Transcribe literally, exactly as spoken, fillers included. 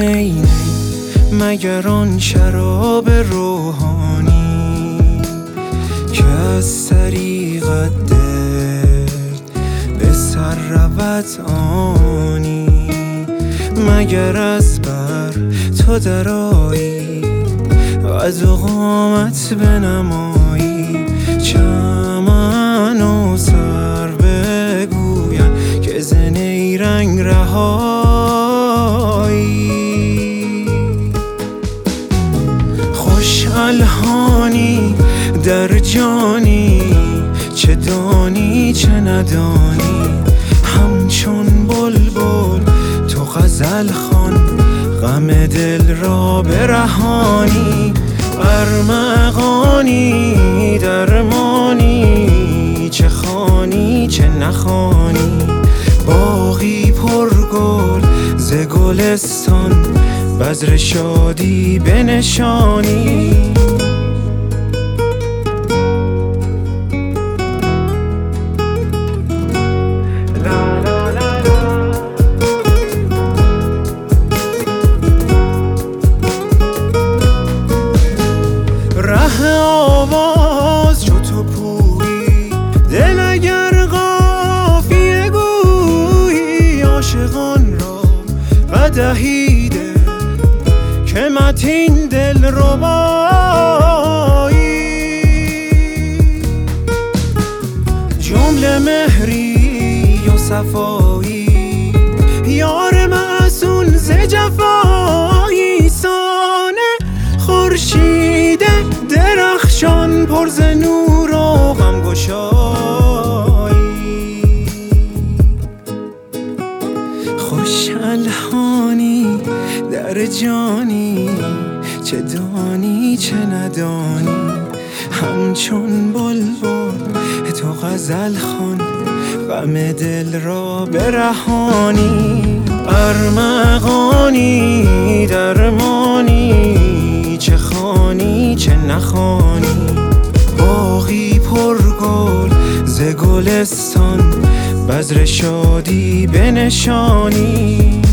نی نی مگر آن شراب روحانی که از طریقت درد به سر رود آنی؟ مگر از بر تو درایی و از قامت بنمایی چمن و سر بگویم که ز نیرنگ رهایی. خوش الهانی در جانی چه دانی چه ندانی، همچون بلبل تو غزل خوان غم دل را برهانی. ارمغانی درمانی چه خوانی چه نخوانی، باغی پرگل ز گلستان بذر شادی بنشانی. ره آواز چو تو پویی دل اگر قافیه گویی، عاشقان را قدحی ده که متین دل ربایی. جمله مهری و صفایی یار معصون ز جفایی، سانه خورشید درخشان پر ز نور و غمگشایی. خوش الهانی در جانی چه دانی چه ندانی، همچون بلبل تو غزل خوان غم دل را برهانی. ارمغانی درمانی چه خوانی چه نخوانی، باغی پرگل ز گلستان بذر شادی بنشانی.